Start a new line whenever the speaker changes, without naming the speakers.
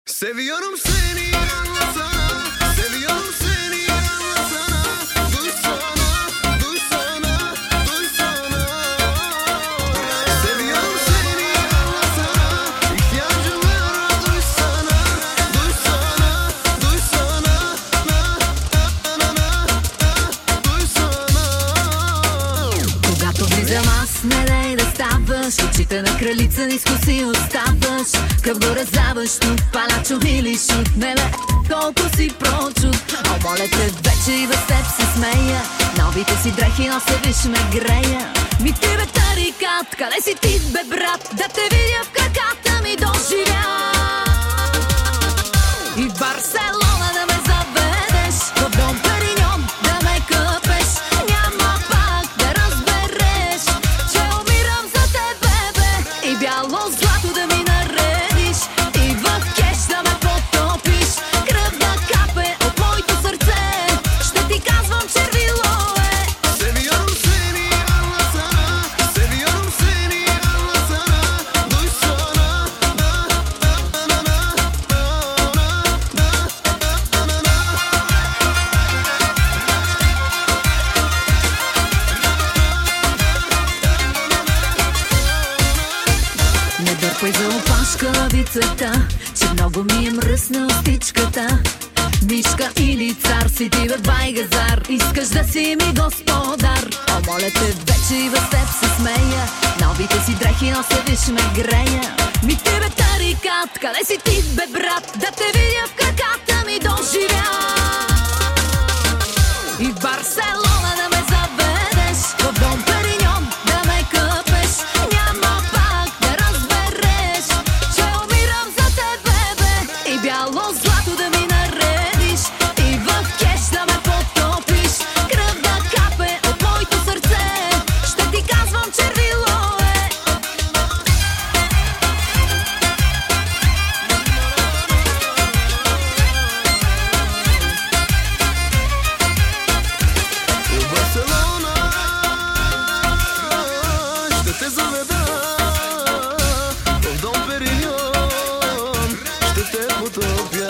Seviyorum seni anlasana, seviyorum seni anlasana. Duysana, duysana, duysana. Seviyorum seni anlasana, ihtiyacım var duysana. Duysana, duysana, duysana.
Когато влизам аз, не дай да ставаш. Очите на кралица ниско си оставаш. Къв го раздаваш тут, палачо или шут. Неле, колко си прочут. О, моля те, вече и в теб се смея. Новите си дрехи нося, виж ме грея. Ми ти бе тарикат, къде си ти бе брат? Да те видя в краката ми доживя. И в Барселона да ме заведеш, в Дом Периньон да ме къпеш. Няма пак да разбереш, че умирам за тебе, бе. И бяло злато да ми наредиш, и в кеш да ме потопиш. Кръв да капе от моето сърце, ще ти казвам червило е.
Seviyorum seni anlasana, seviyorum seni anlasana. Duysana,
Не дърпай за опашка лавицата, че много ми е мръсна устичката. Мишка или цар си ти бе байгазар, искаш да си ми господар. О, моля те, вече и в теб се смея. Новите си дрехи нося, виж ме грея. Ми ти бе тарикат, къде си ти бе брат? Да те видя в краката ми доживя. И в Барселона да ме заведеш, в Дом Периньон да ме къпеш. Няма пак да разбереш, че умирам за тебе, бе. И бяло злато да ми наредиш, и в кеш да ме потопиш. Кръв да капе от моето сърце, ще ти казвам червило е.
в Барселона ще те заведа, в Дом Периньон ще те потопя.